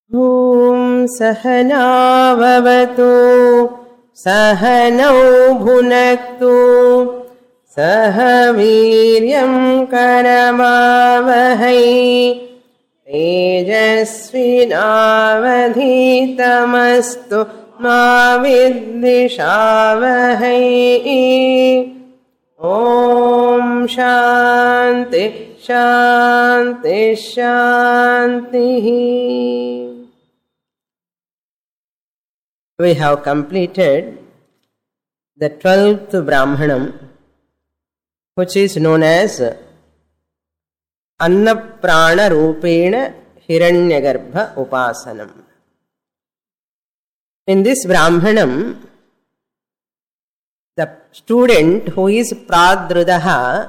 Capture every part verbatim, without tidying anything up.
Om Sahanavavatu Sahanau Bhunaktu Sahaviryam Karamavahai Tejasvinavadhitamastu Ma Viddhishavahai. Om Shanti Shanti Shanti. We have completed the twelfth Brahmanam, which is known as Annaprana Rupena Hiranyagarbha Upasanam. In this Brahmanam, the student who is Pradrudaha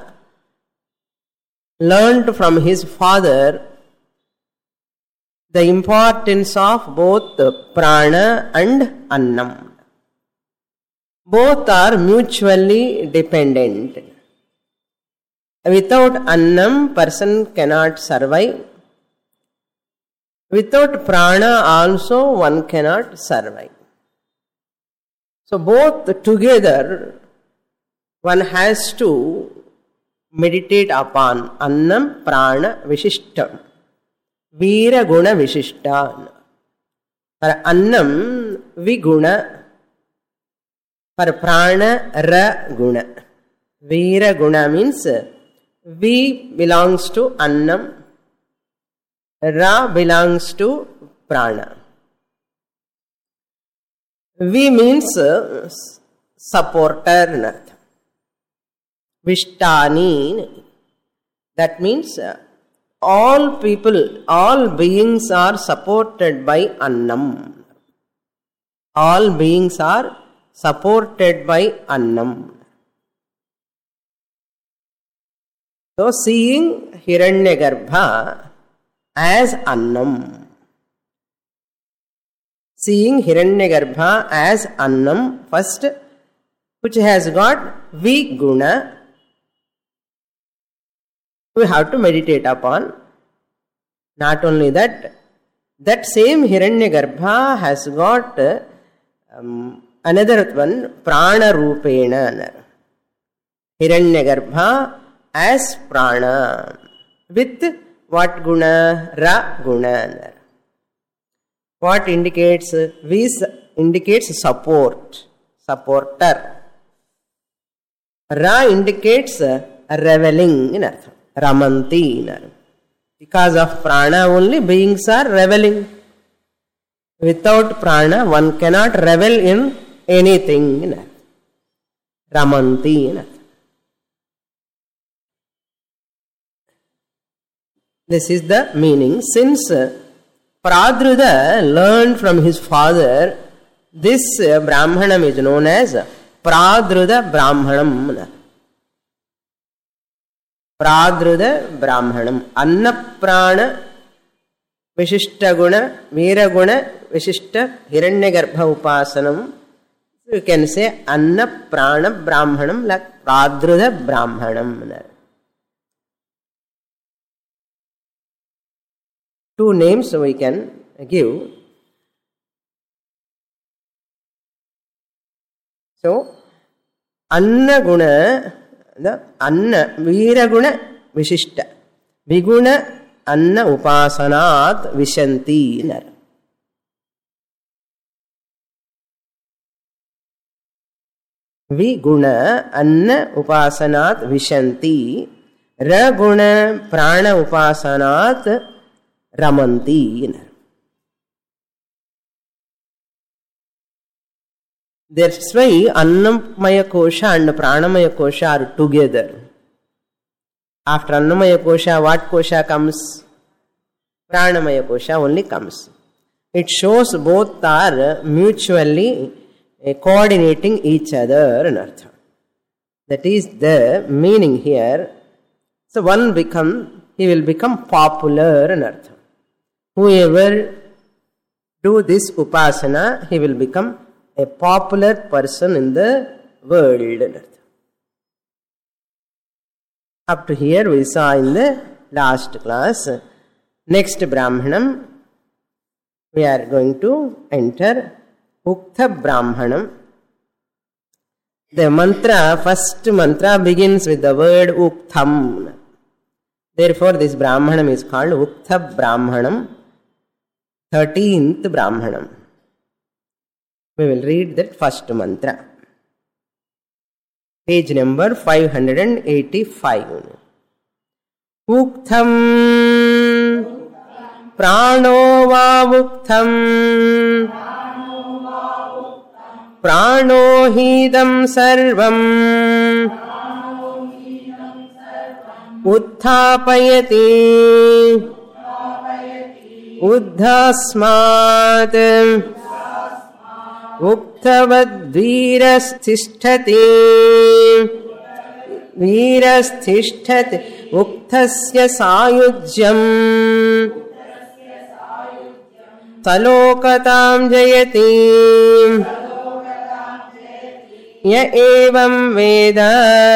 learned from his father the importance of both prana and annam. Both are mutually dependent. Without annam, person cannot survive. Without prana also one cannot survive. So both together one has to meditate upon annam, prana, vishishtam. Veera guna vishishta. For annam, viguna. For prana, ra guna. Veera guna means vi belongs to annam, ra belongs to prana. Vi means supporter. Vishtani. That means all people, all beings are supported by annam. All beings are supported by annam. So seeing Hiranyagarbha as annam. Seeing Hiranyagarbha as annam, first, which has got viguna, we have to meditate upon. Not only that, that same Hiranyagarbha has got um, another one, prana rupena. Hiranyagarbha as prana. With what guna? Ra guna. What indicates? V indicates support, supporter. Ra indicates reveling in earth. Ramanti. Because of prana only beings are reveling. Without prana one cannot revel in anything in earth. Ramanti in earth. This is the meaning. Since Pradruda learned from his father, this Brahmanam is known as Pradruda Brahmanam. Pradruda Brahmanam. Annaprana Vishishta Guna, Veera Guna, Vishishta Hiranyagarbha Upasanam. You can say Annaprana Brahmanam like Pradruda Brahmanam. Two names we can give. So, Anna Guna, the Anna, Veera Guna, Vishishta. Viguna, Anna Upasanat, Vishanti. Viguna, Anna Upasanat, Vishanti. Raguna, Prana Upasanat, Ramanti. That's why Annamaya Kosha and Pranamaya Kosha are together. After Annamaya Kosha, what Kosha comes? Pranamaya Kosha only comes. It shows both are mutually coordinating each other. That is the meaning here. So one become, he will become popular. Whoever do this upasana, he will become a popular person in the world. Up to here we saw in the last class. Next Brahmanam, we are going to enter Ukta Brahmanam. The mantra, first mantra begins with the word Uktam. Therefore, this Brahmanam is called Ukta Brahmanam, thirteenth Brahmanam. We will read that first mantra. Page number five hundred eighty-five. Uktam prano va uktam prano hidam sarvam uthapayati uddhasmat uktavad virasthishthati virasthishthati uktasya sayujyam salokatam jayati ya evam veda.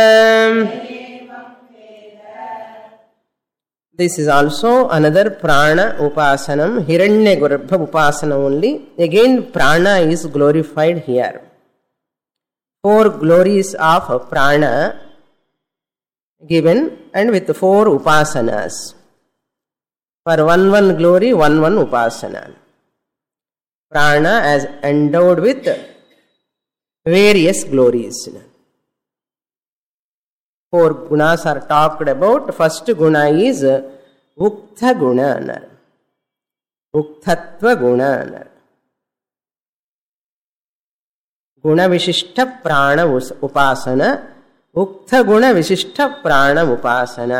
This is also another prana upasanam, Hiranya Garbha upasana only. Again, prana is glorified here. Four glories of prana given, and with four upasanas. For one one glory, one one upasana. Prana as endowed with various glories. Four gunas are talked about. First guna is Ukta guna. Uktatva guna. Guna Vishishta Prana Upasana. Ukta guna Vishishta Prana Upasana.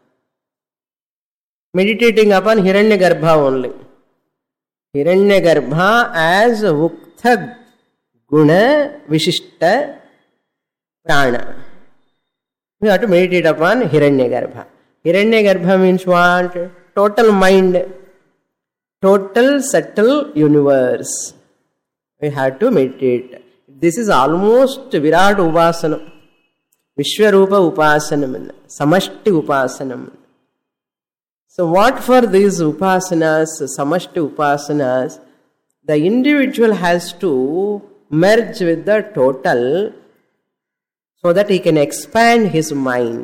Meditating upon Hiranyagarbha only. Hiranyagarbha as Ukta guna Vishishta Prana. We have to meditate upon Hiranyagarbha. Hiranyagarbha means what? Total mind, total subtle universe. We have to meditate. This is almost Virat Upasanam, Vishwarupa Upasanam, Samashti Upasanam. So what for these Upasanas, Samashti Upasanas, the individual has to merge with the total so that he can expand his mind.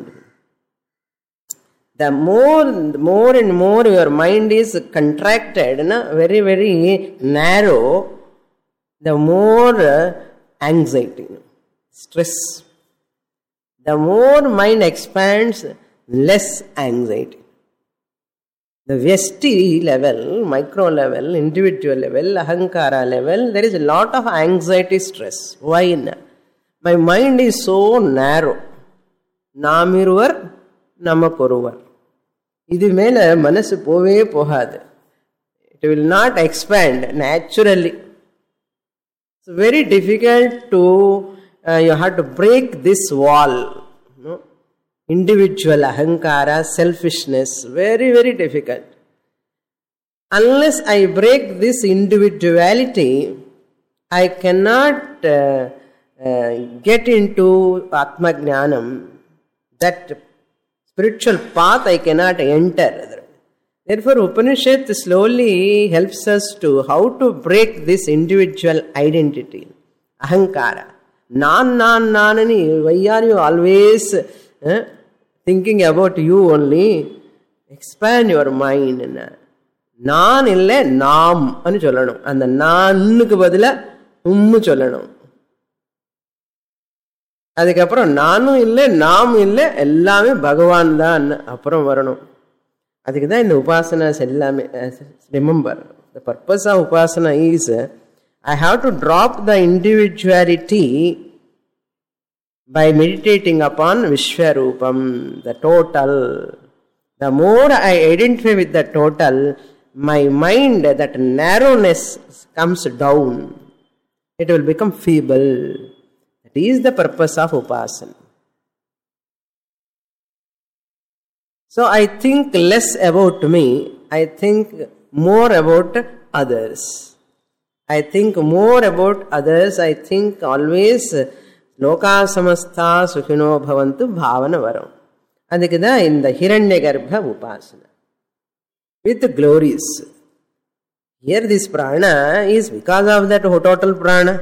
The more, more and more your mind is contracted, na, very, very narrow, the more anxiety, stress. The more mind expands, less anxiety. The Vyasti level, micro level, individual level, Ahankara level, there is a lot of anxiety, stress. Why? My mind is so narrow. Namiruvar, namakoruvar. Idu mele manasu pove pohadu. It will not expand naturally. It's very difficult to, uh, you have to break this wall. No? Individual ahankara, selfishness, very, very difficult. Unless I break this individuality, I cannot uh, uh, get into Atma Jnanam. That spiritual path I cannot enter. Therefore, Upanishad slowly helps us to how to break this individual identity. Ahankara. Nan, nan, nanani. Why are you always uh, thinking about you only? Expand your mind. Nan illa naam anu sollanum. And the nanukku badila ummu sollanum. அதுக்கப்புறம் நானும் இல்லை நாமும் இல்லை எல்லாமே பகவான் தான் அப்புறம் வரணும். அதுக்கு தான் இந்த உபாசனாஸ் எல்லாமே. Remember, the purpose of upasana is I have to drop the individuality by meditating upon Vishwarupam, the total. The more I identify with the total, my mind, that narrowness comes down. It will become feeble. That is the purpose of Upasana. So I think less about me, I think more about others. I think more about others, I think always லோகா சமஸ்தா சுகினோ பவந்து பாவன வரும். அதுக்கு தான் இந்த ஹிரண்ய கர்ப்ப உபாசனா with glories. Here this prana is because of that total prana.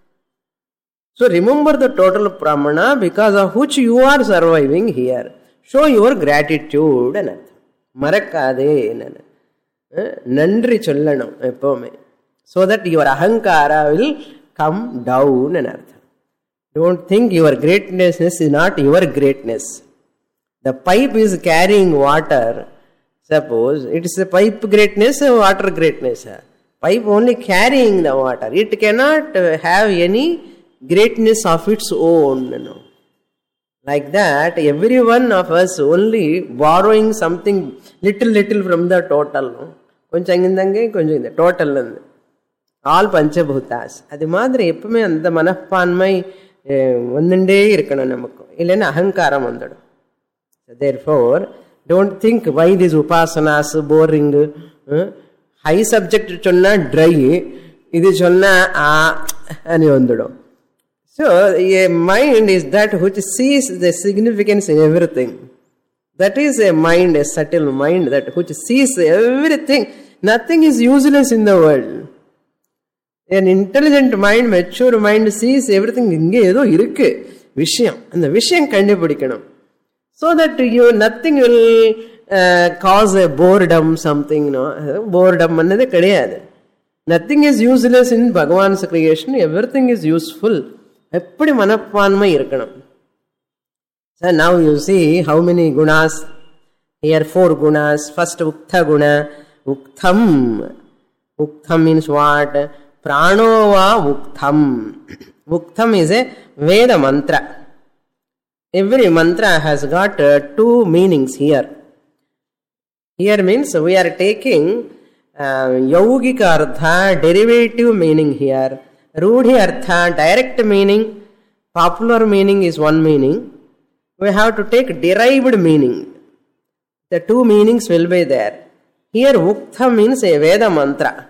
So remember the total prana because of which you are surviving here. Show your gratitude. Marakkade. Nandri chollanam eppome. So that your ahankara will come down. Don't think your greatness is not your greatness. The pipe is carrying water. Suppose it is a pipe greatness or water greatness. Pipe only carrying the water. It cannot have any greatness of its own. You know. Like that, every one of us only borrowing something little little from the total. Konchang total. All panchabhutas. Adi madri eppume anda manappanmai ondunde irukkanum namakku. Illena ahankaram vandadu. Therefore, don't think why these upasanas boring. Uh, high subject chonna dry. Idi chonna ah ani ondadu. So, a mind is that which sees the significance in everything. That is a mind, a subtle mind that which sees everything. Nothing is useless in the world. An intelligent mind, mature mind sees everything. Inge edo irukku vishayam. And the vishayam kandipidikanam. So that you nothing will uh, cause a boredom, something, no. Boredom annade kadiyadu. Nothing is useless in Bhagavan's creation. Everything is useful. Eppadi manappanmai irukkanam. So now you see how many gunas. Here four gunas. First uktha guna. Uktham. Uktham means what? Pranova uktham. Uktham is a Veda mantra. Every mantra has got uh, two meanings here. Here means we are taking uh, Yogika Artha, derivative meaning here. Rudhi Artha, direct meaning. Popular meaning is one meaning. We have to take derived meaning. The two meanings will be there. Here Uktha means a Veda mantra.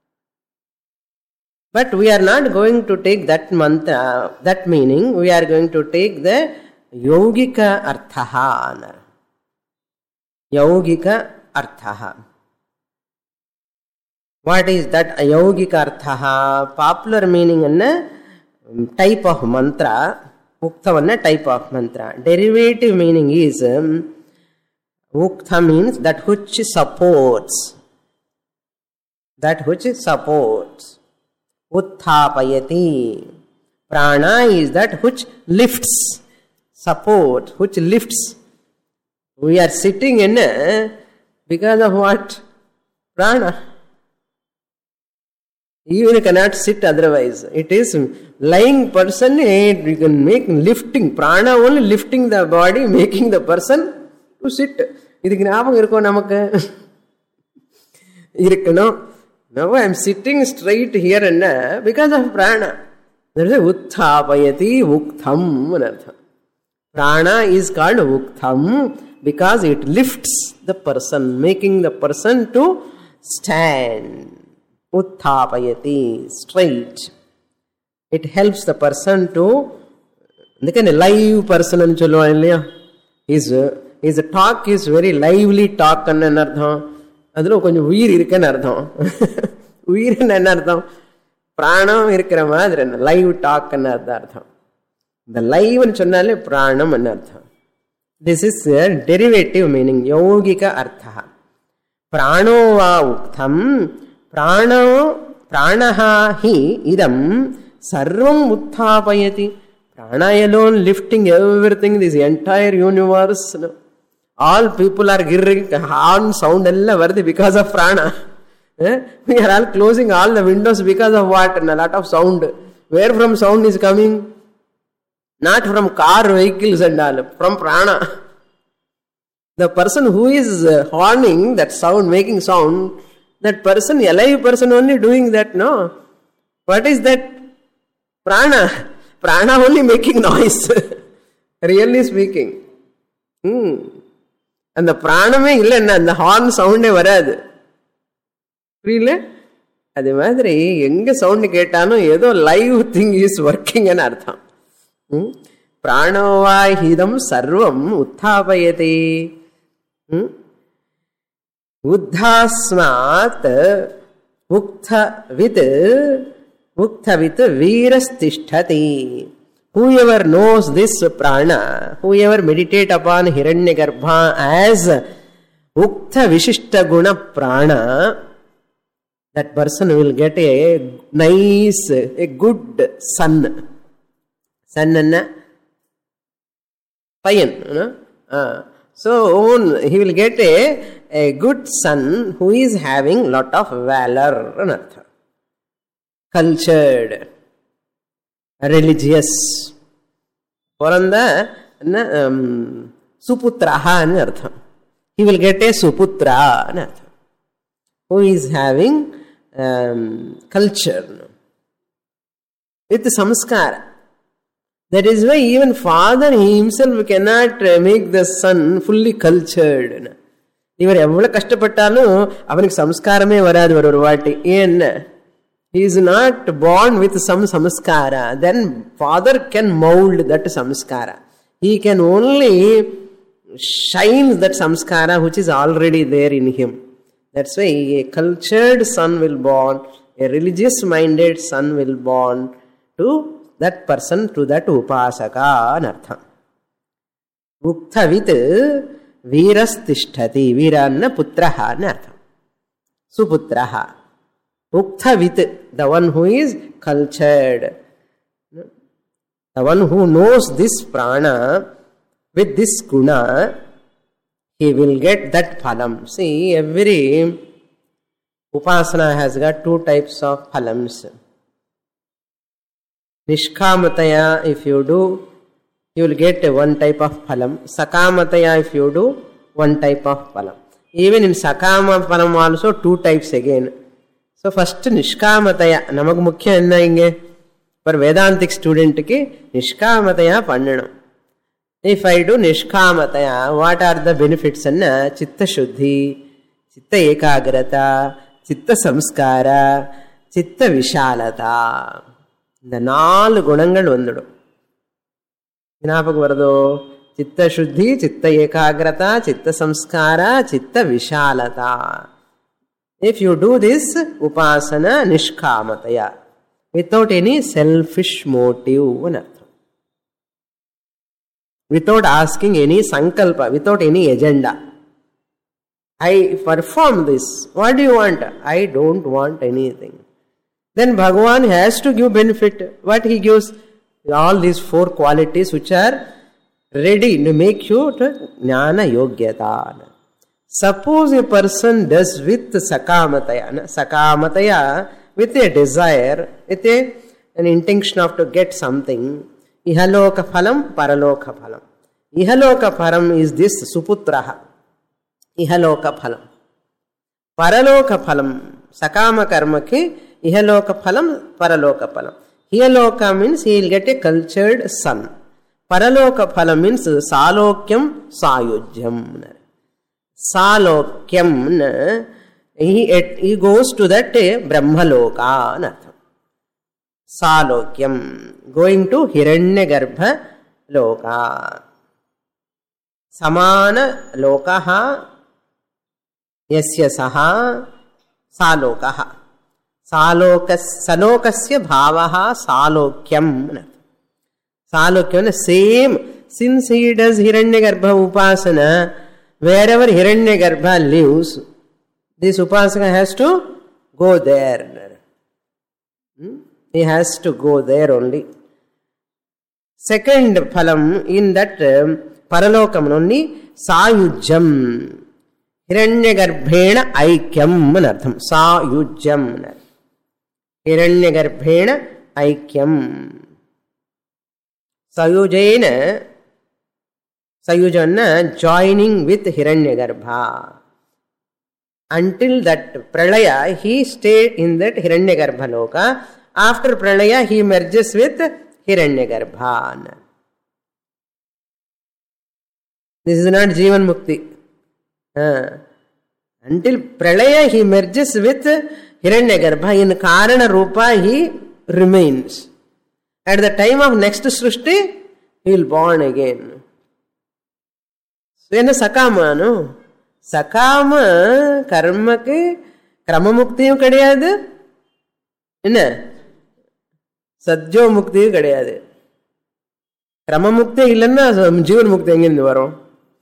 But we are not going to take that mantra, that meaning. We are going to take the Yogika Arthaha. Yogika Arthaha. What is that Yogika Arthaha? Popular meaning anna type of mantra. Uktha anna type of mantra. Derivative meaning is um, Uktha means that which supports. That which supports. Utthapayati. Prana is that which lifts. Support, which lifts. We are sitting in a, because of what? Prana. You cannot sit otherwise. It is lying person, you can make lifting. Prana only lifting the body, making the person to sit. Idhukku ஞாபகம் இருக்கோ நமக்கு? இருக்கணும். Now I am sitting straight here and because of prana. There is a utthapayati uktham anartha. Prana is called uktham because it lifts the person, making the person to stand. Utthapayati, straight. It helps the person to, a live person and chollo his his talk is very lively talk and anartha. Adlo konjam uyir irukku artham. Uyir enna artham? Pranam irukra madre live talk enna artham. The live nu sonnale pranam enna artham. This is a derivative meaning, yogika artha. Prano va uktham, prano pranaha hi idam sarvam utthapayati. Prana alone lifting everything, this entire universe. All people are giving horn sound everything because of prana. Eh? We are all closing all the windows because of what? And a lot of sound. Where from sound is coming? Not from car, vehicles and all. From prana. The person who is horning that sound, making sound, that person, a live person only doing that, no? What is that? Prana. Prana only making noise. Really speaking. Hmm. And the praname illa and the horn sound varadu. Really? Adhe madri enga sound ketano edo live thing is working and artham. Hmm? Pranova hidam sarvam utthapayati. Hmm? Uddhasmat Ukthavit, Ukthavit Virastishtati. Whoever knows this prana, whoever meditate upon Hiranyagarbha as Ukta Vishishta Guna Prana, that person will get a nice, a good son. Son anna payan, you know? Uh, so he will get a, a good son who is having lot of valor, cultured, religious. Poranda um, suputraha ani artham. He will get a suputra ani artham, who is having um, culture with samskara. That is why even father himself cannot make the son fully cultured. Ivar evvala kashtapattalu avaniki samskarame varadu varu vaati. Yen he is not born with some samskara. Then father can mold that samskara. He can only shine that samskara which is already there in him. That's why a cultured son will born, a religious minded son will born to that person, to that upasaka anartham. Ukthavit virastishtati. Viranna putraha anartham. Suputraha. Ukthavit, the one who is cultured. The one who knows this prana with this guna, he will get that phalam. See, every upasana has got two types of phalams. Nishkamataya, if you do, you will get one type of phalam. Sakamataya, if you do, one type of phalam. Even in Sakama phalam also two types again. So first Nishkamataya, namak mukhya enna inge? For Vedantic student ki Nishkamataya pannanam. If I do Nishkamataya, what are the benefits? Anna Chitta Shuddhi, Chitta Ekagrata, Chitta Samskara, Chitta Vishalata. The naal gunangal vandudu. Gnapaka varado Chitta Shuddhi, Chitta Ekagrata, Chitta Samskara, Chitta Vishalata. If you do this upasana Nishkamataya, without any selfish motive, without asking any sankalpa, without any agenda. I perform this. What do you want? I don't want anything. Then Bhagavan has to give benefit. What he gives? All these four qualities which are ready to make you to jnana yogyata. Suppose a person does with sakamataya, sakamataya, with a desire, with a, an intention of to get something, ihaloka phalam, paraloka phalam. Ihaloka phalam is this suputraha. Ihaloka phalam. Paraloka phalam, sakama karma ki ihaloka phalam, paraloka phalam. Ihaloka means he will get a cultured son. Paraloka phalam means salokyam sayujyam. Salokyam, he, he goes to that Brahmaloka. Salokyam, going to Hiranyagarbha loka. Samana lokaha yasya saha salokaha. Salokas, salokasya bhavaha salokyam. Salokyam, same, since he does Hiranyagarbha upasana, wherever Hiranyagarbha lives, this upasaka has to go there. Hmm? He has to go there only. Second phalam, in that um, paralokam only, sayujjam. Hiranyagarbhena aikyam anartham. Sayujjam. Hiranyagarbhena aikyam. Sayujena, sayujana, joining with Hiranyagarbha. Until that pralaya, he stayed in that Hiranyagarbha loka. After pralaya, he merges with Hiranyagarbha. This is not Jivan Mukti. Uh, until pralaya, he merges with Hiranyagarbha. In Karana Rupa, he remains. At the time of next Srishti, he will born again. So, in Sakama, no? Sakama karma ke கிரமமுக்தியும் கிடையாது, என்ன சத்யோ முக்தியும் கிடையாது. கிரமமுக்தி இல்லைன்னா ஜீவன் முக்தி எங்கிருந்து வரும்?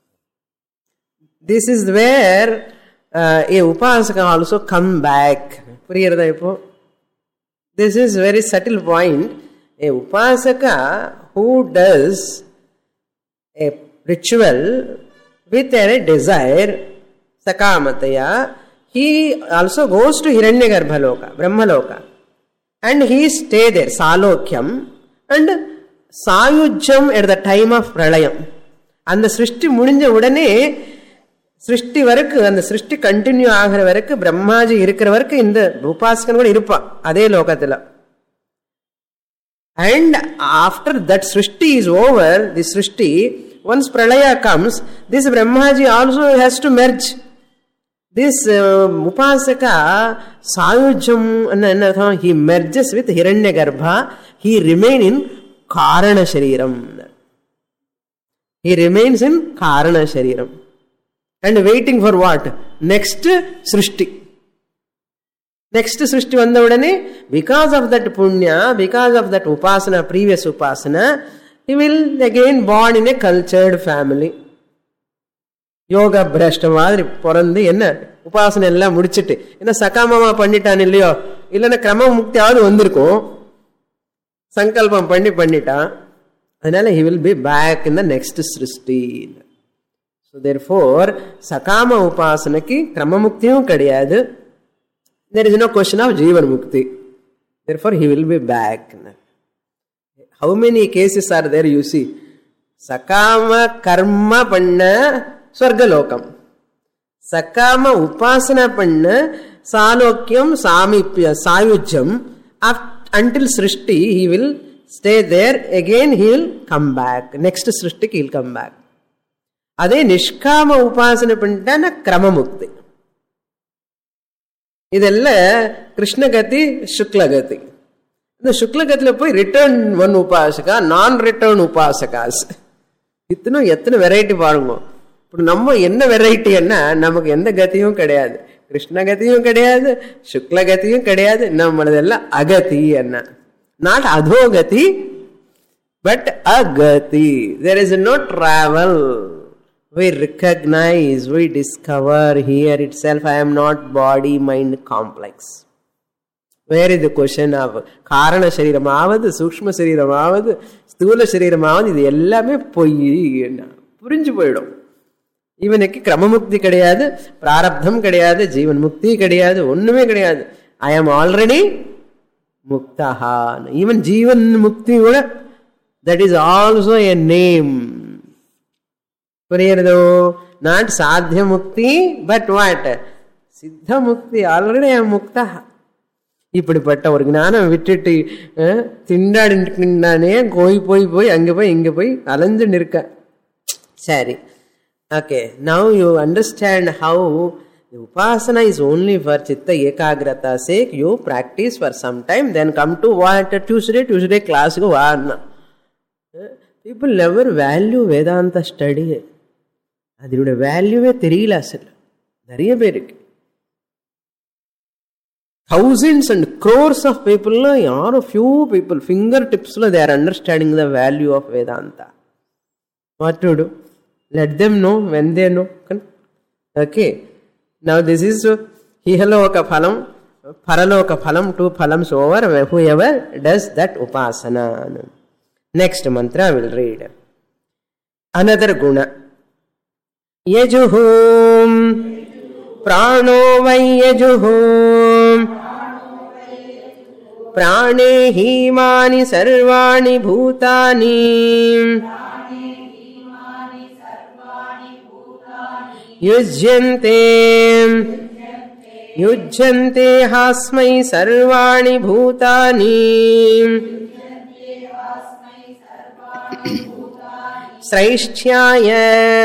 This is where a upasaka also come back. புரியுறதா இப்போ? This is very subtle point. A upasaka who does a ritual with a desire sakamataya, he also goes to Hiranyagarbha loka, Brahma loka, and he stay there salokyam and sayujyam at the time of pralayam. And the srishti mudinja udane srishti varakku and the srishti continue agra varakku brahmaji irukra varakku inda upasakan kuda iruppa adhe lokathila. And after that srishti is over, this srishti, once pralaya comes, this Brahmaji also has to merge. This uh, upasaka sayujam, he merges with Hiranyagarbha. He remains in Karana Shariram. He remains in Karana Shariram. And waiting for what? Next Srishti. Next Srishti vandavadane, because of that punya, because of that upasana, previous upasana, he will again born in a cultured family. யோகா பிரஷ்ட மாதிரி பிறந்து என்ன உபாசனை எல்லாம் முடிச்சுட்டு என்ன சகாமமா பண்ணிட்டான் இல்லையோ, இல்லைன்னா கிரம முக்தியாவது வந்திருக்கும், சங்கல்பம் பண்ணி பண்ணிட்டான். அதனால he will be back in the next srishti. So therefore sakama upasanaki krama muktiyum kadiyadu. There is no question of jivan mukti. Therefore he will be back. How many cases are there you see? Sakama karma panna swargalokam, sakama upasana panna salokyam samipya sayujyam. Until srishti he will stay there, again he will come back. Next srishti he will come back. Ade nishkama upasana panna krama mukti. Idella Krishna gati Shukla gati. இந்த சுக்லகத்தில் போய் return one உபாசகா, நான் return உபாசகாஸ், இத்தனும் எத்தனை variety பாருங்க. இப்போ நம்ம என்ன variety என்ன, நமக்கு எந்த கதியும் கிடையாது, கிருஷ்ண கதியும் கிடையாது, சுக்ல கதியும் கிடையாது, நம்மளதெல்லாம் அகதி என்ன, நாட் அதோகதி பட் அகதி. There is no travel. We recognize, we discover here itself I am not body mind complex. Where is the question of Karana Shariramavadu, Sukshma Shariramavadu, Stula Shariramavadu, இது எல்லாமே பொய் என்ன புரிஞ்சு போயிடும். இவனுக்கு கிரமமுக்தி கிடையாது, பிராரப்தம் கிடையாது, ஜீவன் முக்தி கிடையாது, ஒண்ணுமே கிடையாது. ஐ ஆம் ஆல்ரெடி முக்தஹா. ஈவன் ஜீவன் முக்தி கூட that is also a name. புரியுறதோ? நாட் சாத்திய முக்தி பட் வாட் சித்த முக்தி. ஆல்ரெடி ஐ ஆம் முக்தஹா. இப்படிப்பட்ட ஒரு ஞானம் விட்டுட்டு திண்டாடினானே போய் போய் போய் அங்கே போய் இங்கே போய் அலைஞ்சு நிற்க. சரி, okay. Now you understand how upasana is only for chitta ekagrata sake. You practice for some time, then come to what Tuesday Tuesday class go varna. People never value Vedanta study. அதோட வேல்யூவே தெரியல அசல் நிறைய பேருக்கு. Thousands and crores of people, யாரோ few people, fingertips, they are understanding the value of Vedanta. What to do? Let them know when they know. Okay. Now this is Ihaloka Phalam, Paraloka Phalam, two Phalams over, whoever does that upasana. Next mantra I will read. Another guna. Yajuhum prano vai yajuhum prane himani sarvani bhutani yujyante yujyante hasmai sarvani bhutani sraishtyaya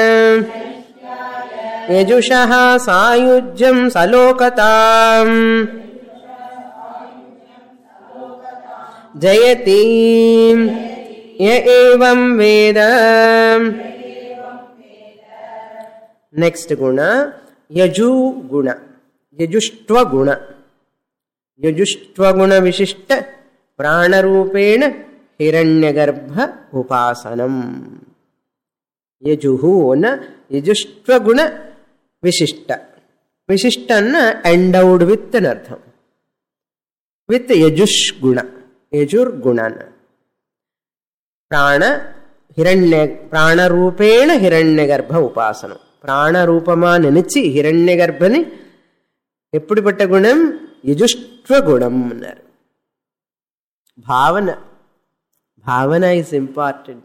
yajushaha sayujyam salokatam jayati ya evam veda. Next guna, yaju guna. ಯಜುಷ್ಟ್ವ ಗುಣ. ಯಜುಷ್ಟ್ವ ಗುಣ ವಿಶಿಷ್ಟ ಪ್ರಾಣರೂಪೇಣ ಹಿರಣ್ಯಗರ್ಭ ಉಪಾಸನಂ. ಯಜುಹು ನ ಯಜುಷ್ಟ್ವ ಗುಣ ವಿಶಿಷ್ಟ. ವಿಶಿಷ್ಟ ಅನ್ನ ಎಂಡೌಡ್ with ಅನರ್ಥಂ. With ಯಜುಷ್ ಗುಣ, ಯಜುರ್ ಗುಣನ. ಪ್ರಾಣ ಹಿರಣ್ಯ ప్రాణరూపేణ హిరణ్యగర్భ ఉపాసనం. ప్రాణరూపమా నిలిచి హిరణ్యగర్భని ఎప్పుడు పట్ట గుణం? యజుష్ట్వ గుణం అన్నారు. భావన, భావన ఈజ్ ఇంపార్టెంట్.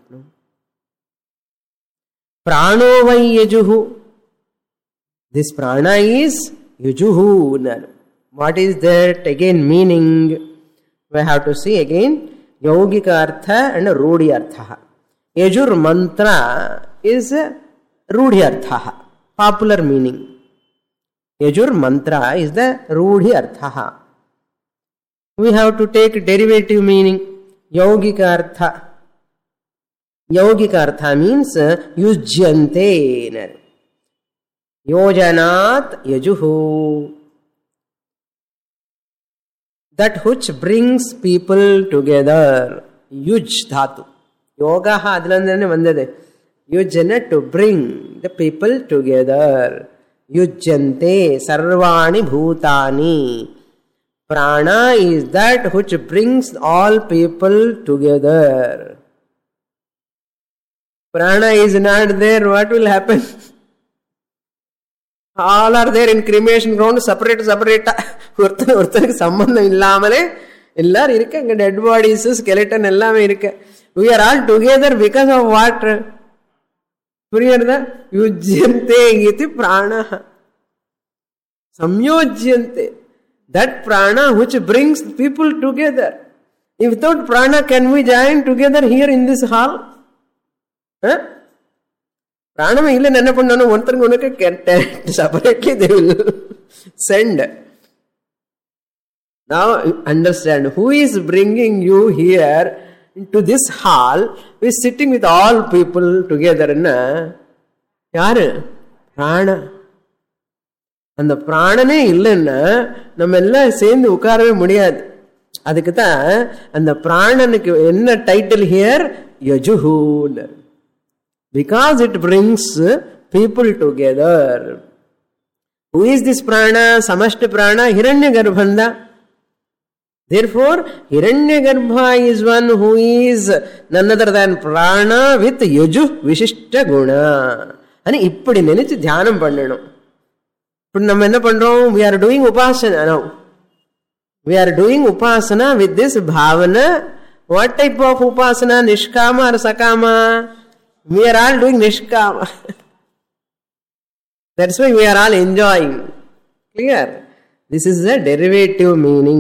ప్రాణో వై యజుహు, దిస్ ప్రాణ ఈజ్ యజుహు అన్నారు. What is that again meaning? Why have to see again యౌగిక అర్థ అండ్ రూఢి అర్థ. యజుర్ మంత్ర is rudhi artha, popular meaning. Yajur mantra is the rudhi artha. We have to take derivative meaning. Yogika artha. Yogika artha means yujyante. Yojanat yajuhu. That which brings people together. Yuj dhatu. Yoga ha adilandane vandade. Yujana, to bring the people together. Yujjante sarvani bhutani. Prana is that which brings all people together. Prana is not there, what will happen? All are there in cremation ground, separate separate. ஒருத்தன் ஒருத்தனுக்கு சம்பந்தம் இல்லாமலே எல்லாரும் இருக்க. அங்க dead bodies, skeleton எல்லாமே இருக்க. We are all together because of what? புரியுறதா? யுஜ்யந்தே இதி பிராணஹ சம்யோஜ்யந்தே. That prana which brings people together. If without prana, can we join together here in this hall? Huh? Pranam illa enna pannanu, ஒருத்தருக்கு ஒருத்தருக்கு separately they will send. Now understand, who is bringing you here into this hall, we are sitting with all people together. யாரு? பிராண. அந்த பிராணனே இல்லைன்னா நம்ம எல்லாம் சேர்ந்து உட்காரவே முடியாது. அதுக்கு தான் அந்த பிராணனுக்கு என்ன டைட்டில் ஹியர்? யஜுஹு. Because it brings people together. Who is this prana? Samashti prana, Hiranyagarbhanda. Therefore, Hiranyagarbha is one who is none other than prana with yaju vishishta guna. And ippadi nenichi dhyanam pannanum. Ippu nam enna pandrom? We are doing upasana now. We are doing upasana with this bhavana. What type of upasana? Nishkama or sakama? We are all doing nishkama. That's why we are all enjoying. Clear? This is the derivative meaning.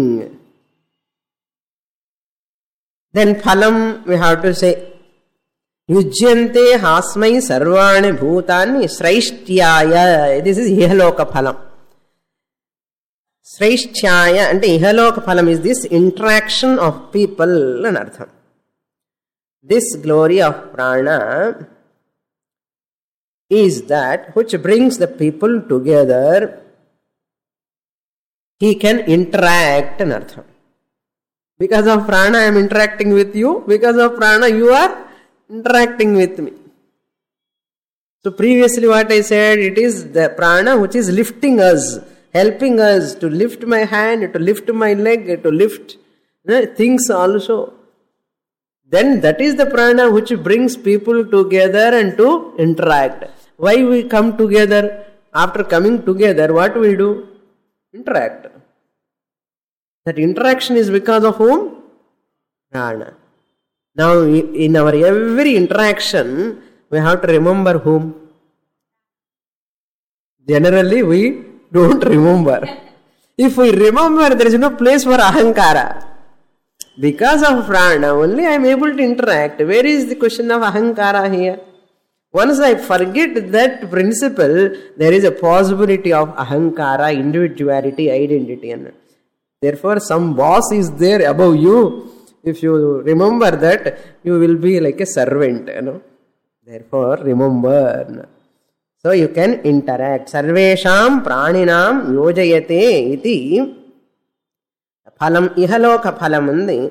Then phalam we have to say yujyante hasmai sarvani bhutani sraishtyaya. This is ihaloka phalam. Sraishtyaya and ihaloka phalam is this interaction of people and artham. This glory of prana is that which brings the people together. He can interact and artham. Because of prana, I am interacting with you. Because of prana, you are interacting with me. So previously what I said, it is the prana which is lifting us, helping us to lift my hand, to lift my leg, to lift you know, things also. Then that is the prana which brings people together and to interact. Why we come together? After coming together, what we do? Interact. That interaction is because of whom? Prana. Now, in our every interaction, we have to remember whom? Generally, we don't remember. If we remember, there is no place for ahankara. Because of prana, only I am able to interact. Where is the question of ahankara here? Once I forget that principle, there is a possibility of ahankara, individuality, identity. Therefore, some boss is there above you. If you remember that, you will be like a servant, you know. Therefore, remember. So you can interact. Sarvesham praninam yojayate iti phalam ihaloka phalam undi.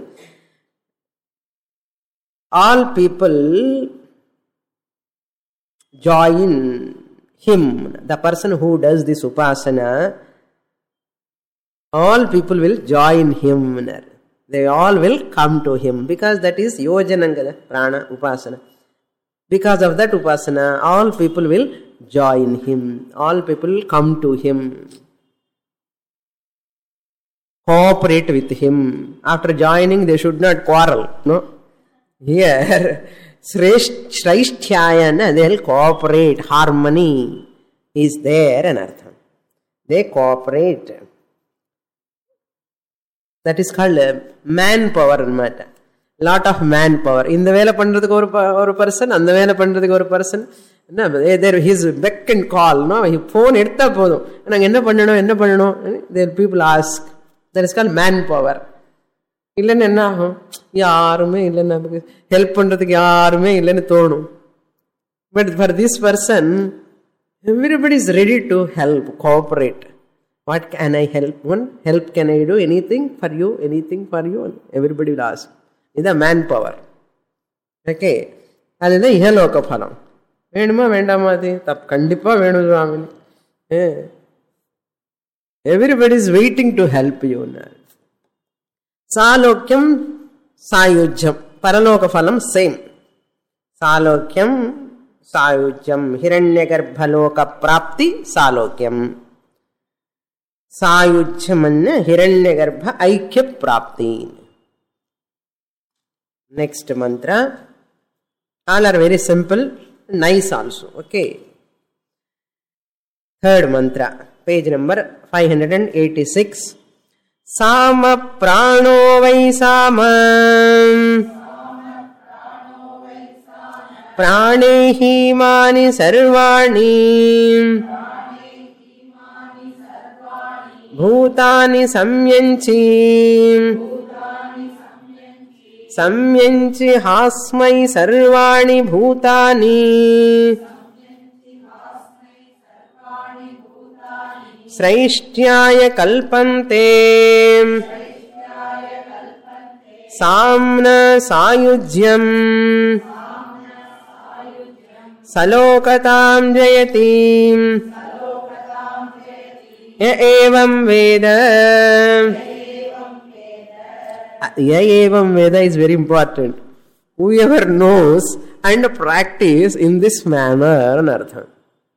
All people join him. The person who does this upasana, all people will join him. They all will come to him because that is yojanangada prana upasana. Because of that upasana, all people will join him. All people will come to him. Cooperate with him. After joining, they should not quarrel. No. Here, Shreshthayana, they will cooperate. Harmony is there and artham. They cooperate. That is called manpower. Lot of manpower. In the vela pandradhukku or person, and the vela pandradhukku or person. No, there his beck and call. No, he phone edtha podum. And enna pannano, enna pannano. There people ask. That is called manpower. இல்லைன்னு என்ன ஆகும்? யாருமே இல்லைன்னு நமக்கு help பண்றதுக்கு யாருமே இல்லைன்னு தோணும். But for this person everybody is ready to help, cooperate. What can I help? One help can I do? Anything for you, anything for you. Everybody will ask. இதுதான் மேன் பவர். ஓகே, அதுதான் இஹலோக பலம். வேணுமா வேண்டாமா? அது தப் கண்டிப்பா வேணும் சுவாமினி. Everybody is waiting to help you. சாலோக்கியம் சாயுஜ்யம். பரலோக பலம் சேம். சாலோக்கியம் சாயுஜ்யம். ஹிரண்யகர்ப்பலோக பிராப்தி சாலோக்கியம். சாயுஜ்யம் ஹிரண்யகர்ப்ப ஐக்கிய பிராப்தி. Next mantra. All are very simple, nice also. Okay. Third mantra, page number five hundred eighty-six. Sama prano vai sama pranehi mani sarvani bhutani samyanchi samyanchi hasmai sarvani bhutani Sraishtyaya kalpante samna sayujyam salokatam jayati ya evam veda. Ya evam veda is very important. Whoever knows and practice in this manner anartha.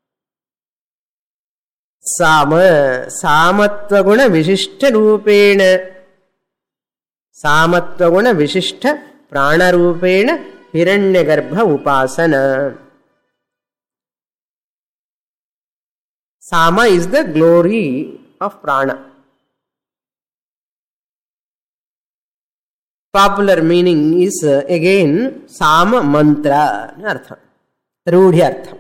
Sama samatva guna vishishta rupena samatva guna vishishta prana rupena hiranyagarbha upasana. Sama is the glory of prana. Popular meaning is uh, again sama mantra artha, rudhi artha.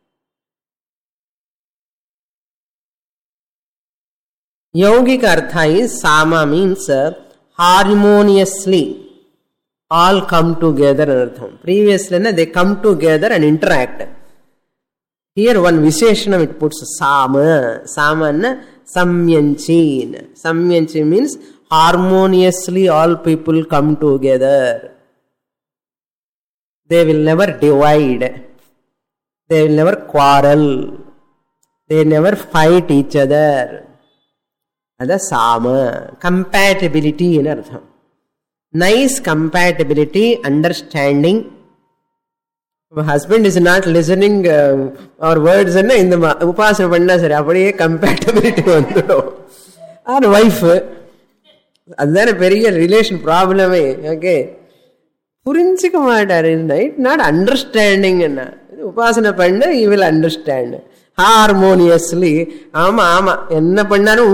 Yogic artha is sama means uh, harmoniously all come together artham. Previously na, they come together and interact. Here one visheshanam it puts sama. Sama na samyanchi. Samyanchi means harmoniously all people come together. They will never divide. They will never quarrel. They never fight each other. That's sama. Compatibility in artham. Nice compatibility, understanding. My husband is not listening uh, our words in the upasana panna sari appadiye compatibility vandudum. Our wife adana periya relation problem okay purinchika maataru right, not understanding enna upasana panna you will understand harmoniously. Ama ama enna pannaru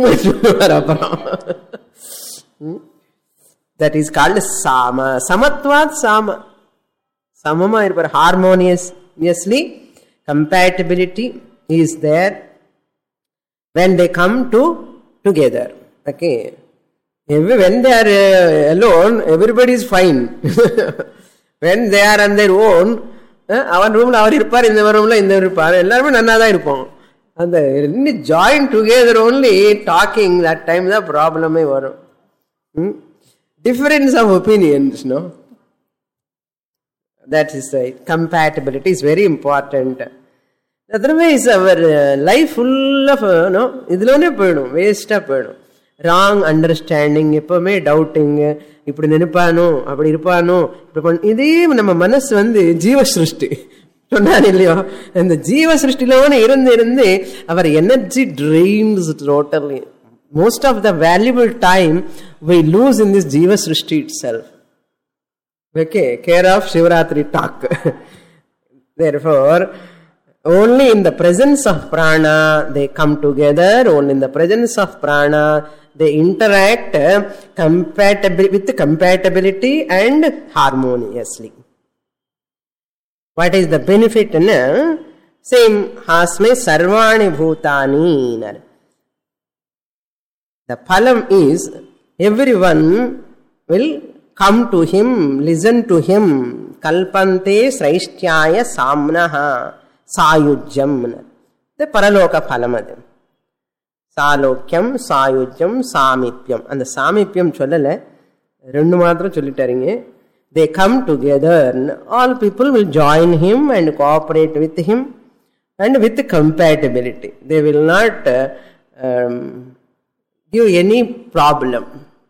that is called sama. Samatvat sama. Samama irpar harmoniously, compatibility is there when they come to together. Okay, when they are uh, alone, everybody is fine. When they are on their own, அவன் ரூம்ல அவர் இருப்பார், இந்த ரூம்ல இந்த இருப்பார், எல்லாருமே நன்னா தான் இருப்போம். அந்த join together only talking that time தான் ப்ராப்ளமே வரும். Difference of opinions, no, that is right. Compatibility is very important. Otherwise our life full of no idlone poidum, waste ah poidum. Wrong understanding, எப்பவுமே டவுட்டிங், இப்படி நினைப்பானோ அப்படி இருப்பானோ இப்படி. இதே நம்ம மனசு வந்து ஜீவ சிருஷ்டி சொன்னான் இல்லையோ, இந்த ஜீவ சிருஷ்டிலோன்னு இருந்து இருந்து அவர் energy drains totally. Most of the valuable time we lose in this jiva srishti itself. Okay, care of Shivaratri talk. Therefore, only in the presence of prana they come together. Only in the presence of prana they interact compatibil- with compatibility and harmoniously. What is the benefit? Na? Same. Hasme sarvani bhutani. The phalam is everyone will come to him, listen to him. Kalpante sraishtyaya samnaha sayujyam. The paraloka phalamadu. Salokyam, sayujyam, samipyam. And the samipyam sollala, rendu maatram sollitaringe. They come together. All people will join him and cooperate with him and with compatibility. They will not uh, um, give any problem.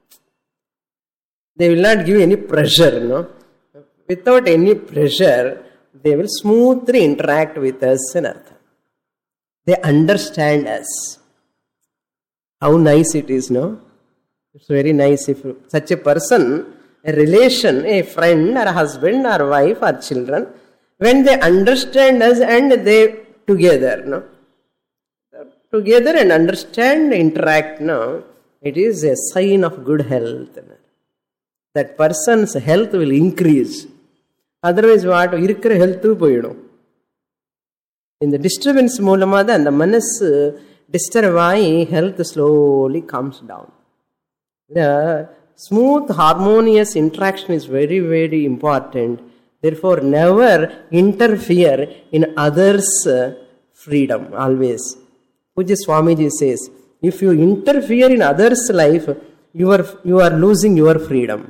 They will not give any pressure, no. Without any pressure, they will smoothly interact with us in earth. They understand us. How nice it is, no? It's very nice if such a person, a relation, a friend or a husband or wife or children, when they understand us and they together, no? Together and understand, interact, no? It is a sign of good health. That person's health will increase. Otherwise what? Irukra health poidum. In the disturbance moolama da and the manasu disturb ayi health slowly comes down. The smooth harmonious interaction is very very important. Therefore never interfere in others' freedom always. Pujya Swamiji says, if you interfere in others' life, you are you are losing your freedom.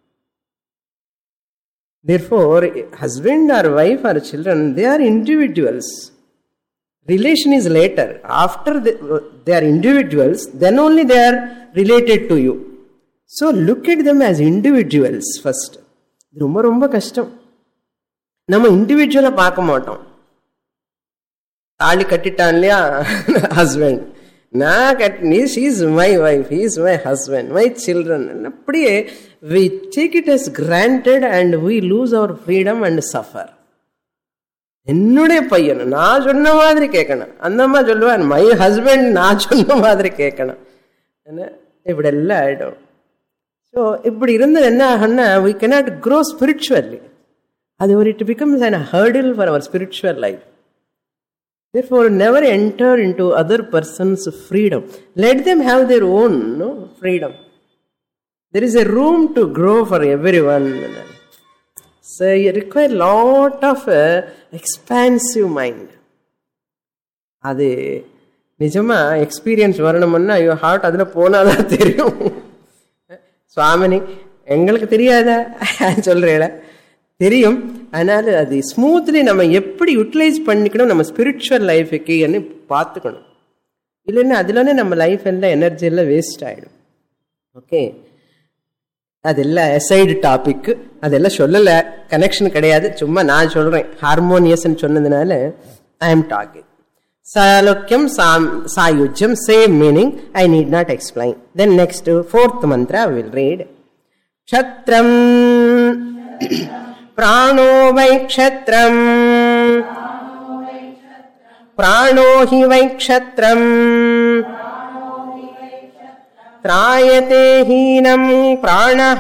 Therefore, husband or wife or children, they are individuals. Relation is later. After they, they are individuals, then only they are related to you. So look at them as individuals first. Romba romba kashtam. Nama individual paaka maatom. Taali kattitaan illaya husband. Na katni, she is my wife, he is my husband, my children. Appadiye we take it as granted and we lose our freedom and suffer. Ennude payyan na sonna maadhiri kekana, andamma solluvan my husband na sonna maadhiri kekana. Enna ipdella aidum. So ipdi irundha enna ahanna, we cannot grow spiritually. Adu it becomes a hurdle for our spiritual life. Therefore, never enter into other person's freedom. Let them have their own no, freedom. There is a room to grow for everyone. So you require a lot of uh, expansive mind. Adi nijama experience varanamna your heart adula ponada theriyum. Swamini engalukku theriyada solrela தெரியும். அதனால அது smoothly நம்ம எப்படி utilise பண்ணிக்கணும் நம்ம spiritual லைஃபுக்கு என்ன பார்த்துக்கணும். இல்லைன்னா அதுலனே நம்ம லைஃப் எல்லாம் எனர்ஜி எல்லாம் வேஸ்ட் ஆகிடும். ஓகே, அதெல்லாம் அசைடு டாபிக், அதெல்லாம் சொல்லலை, கனெக்ஷன் கிடையாது, சும்மா நான் சொல்கிறேன். ஹார்மோனியஸ்ன்னு சொன்னதுனால ஐ எம் டாக்கிங். சாலோக்கியம் சாயுஜ்யம் same meaning, I need not explain. Then next fourth mantra will read. க்ஷத்ரம் प्राणो वै क्षत्रम् प्राणो हि वै क्षत्रम् त्रायते हीनं प्राणः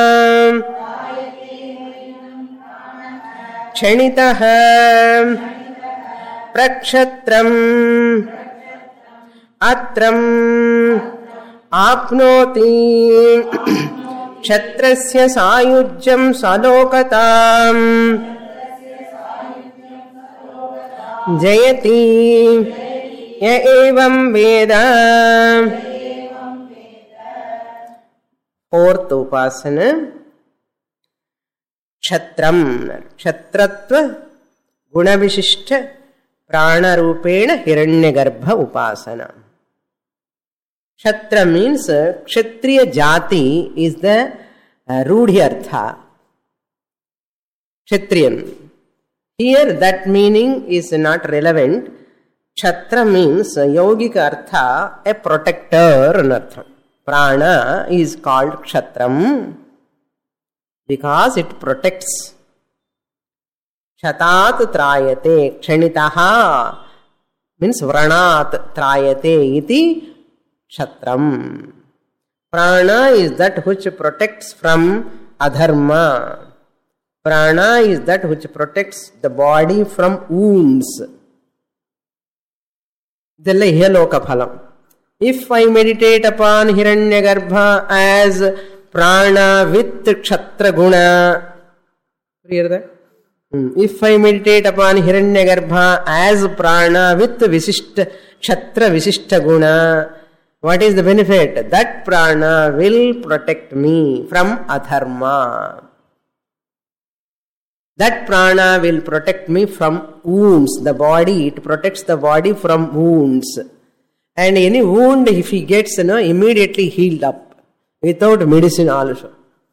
क्षणितः प्रक्षत्रम् अत्रम् आप्नोति क्षत्रस्य सायुज्यं सलोकताम् जयति य एवं वेद. फोर्थ उपासना क्षत्रम. क्षत्रत्व गुण विशिष्ट प्राण रूपेण हिरण्यगर्भ उपासना. Kshatriya means uh, Kshatriya Jati is the uh, Rudhi Artha. Kshatriyan. Here that meaning is not relevant. Kshatriya means uh, Yogika Artha, a protector in Artha. Prana is called Kshatram because it protects. Kshatat trayate, kshanitaha means vranat trayate iti Kshatram. Prana is that which protects from adharma. Prana is that which protects the body from wounds. Della ihaloka phalam. If I meditate upon Hiranyagarbha as prana with Kshatra guna, hear that? If I meditate upon Hiranyagarbha as prana with Visishta Kshatra Visishta guna, what is the benefit? That prana will protect me from adharma. That prana will protect me from wounds. The body, it protects the body from wounds. And any wound, if he gets, you know, immediately healed up without medicine also.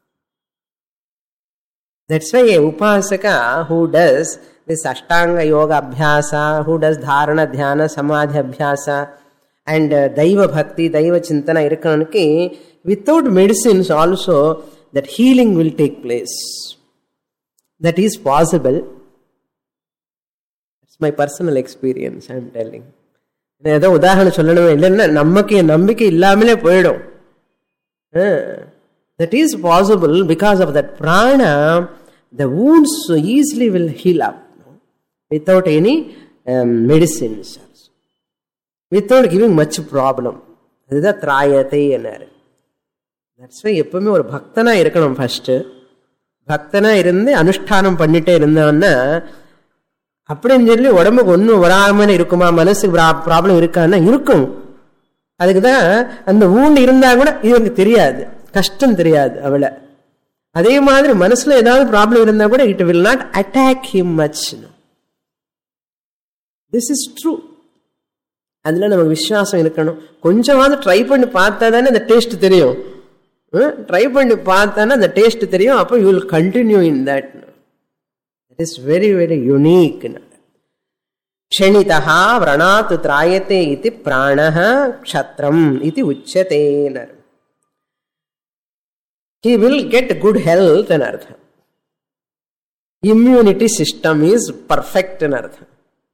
That's why a upasaka who does this Ashtanga Yoga Abhyasa, who does Dharana Dhyana Samadhi Abhyasa, and uh, Daiva Bhakti, Daiva Chintana irukkanukku, without medicines also, that healing will take place. That is possible. That's my personal experience, I am telling. ஏதோ உதாரணம் சொல்லணுமே இல்லைன்னா நமக்கு நம்பிக்கை இல்லாமலே போயிடும். That is possible because of that prana. The wounds so easily will heal up, no? Without any um, medicines, without giving much problem. அதுதான் திராயத்தை என்னாரு. That's why எப்பவுமே ஒரு பக்தனா இருக்கணும். ஃபர்ஸ்ட் பக்தனா இருந்து அனுஷ்டானம் பண்ணிட்டே இருந்தவன்னா அப்படின்னு சொல்லி உடம்புக்கு ஒன்றும் வராமல் இருக்குமா, மனசுக்கு ப்ராப்ளம் இருக்கான்னா இருக்கும். அதுக்கு தான் அந்த ஊண்டு இருந்தா கூட இவனுக்கு தெரியாது, கஷ்டம் தெரியாது அவளை. அதே மாதிரி மனசுல ஏதாவது ப்ராப்ளம் இருந்தா கூட it will not attack him much. This is true. அதுல நமக்கு விசுவாசம் இருக்கணும். கொஞ்சமாவது ட்ரை பண்ணி பார்த்தா தானே அந்த டேஸ்ட் தெரியும். ட்ரை பண்ணி பார்த்தானே அந்த டேஸ்ட் தெரியும். அப்போ you will continue in that. It is very, very unique. Kshanitaha vranat trayate iti pranaha kshatram iti uchyate. He will get good health in artha. Immunity system is perfect in artha.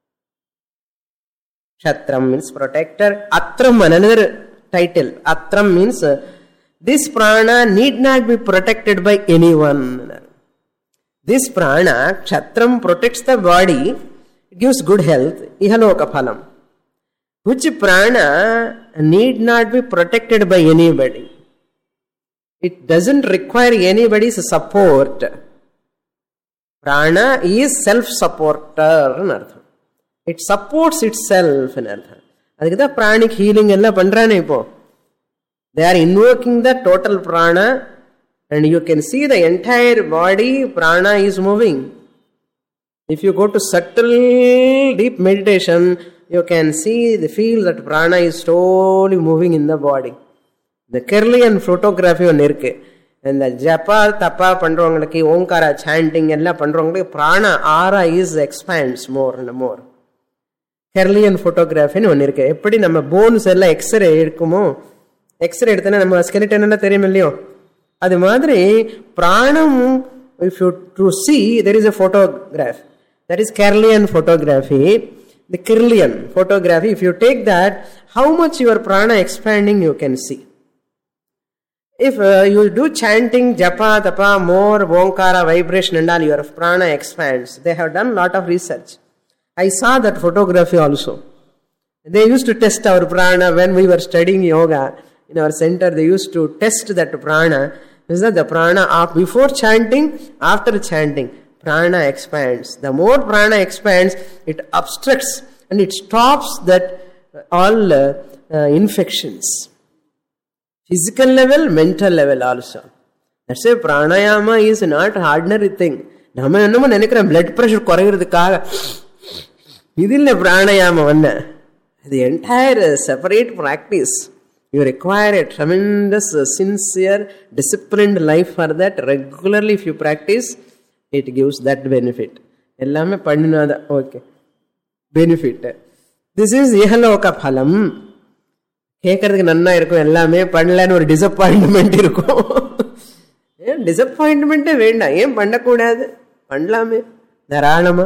Kshatram means protector. Atram another title. Atram means uh, this prana need not be protected by anyone. This prana, kshatram, protects the body, it gives good health, ihaloka phalam. Which prana need not be protected by anybody. It doesn't require anybody's support. Prana is self-supporter in artham. It supports itself in artham. Adhikada pranic healing ella pandrane ipo. They are invoking the total prana. And you can see the entire body, prana is moving. If you go to subtle, deep meditation, you can see, the feel that prana is slowly moving in the body. The Kirlian photography on irke. And the japa, tapa, pandrovangalaki, omkara, chanting, ella pandrovangalaki, prana, aura is expands more and more. Kirlian photography on irke. Eppadi nama bones ella x-ray irkumo. X-ray edutana nama skeleton ella theriyumilliyo. அது மாதிரி பிராணம், if you to see, there is a photograph. That is Kirlian photography. The Kirlian photography, if you take that, how much your prana expanding you can see. If uh, you do chanting, japa, tapa, more, onkara, vibration and all, your prana expands. They have done lot of research. I saw that photography also. They used to test our prana when we were studying yoga. In our center, they used to test that prana. Is that the prana of before chanting, after chanting, prana expands. The more prana expands, it obstructs and it stops that uh, all uh, uh, infections. Physical level, mental level also. That's why pranayama is not an ordinary thing. Nama ennamo nenikkiren blood pressure korairadhukkaga idilla pranayama vanna. The entire separate practice. You require a tremendous, uh, sincere, disciplined life for that. Regularly if you practice, it gives that benefit. Ellame pannunada, okay. Benefit. This is ihaloka phalam. கேட்கறதுக்கு நன்னா இருக்கும், எல்லாமே பண்ணலன்னு ஒரு disappointment இருக்கும். ஏன் டிசப்பாயின்மெண்ட்டே வேண்டாம், ஏன் பண்ணக்கூடாது, பண்ணலாமே தாராளமா